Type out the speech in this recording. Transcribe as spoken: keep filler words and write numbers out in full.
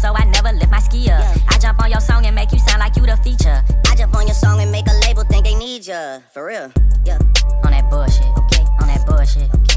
so I never lift my skier. Yeah. I jump on your song and make you sound like you the feature. I jump on your song and make a label think they need ya. For real, yeah. On that bullshit, okay. On that bullshit, okay.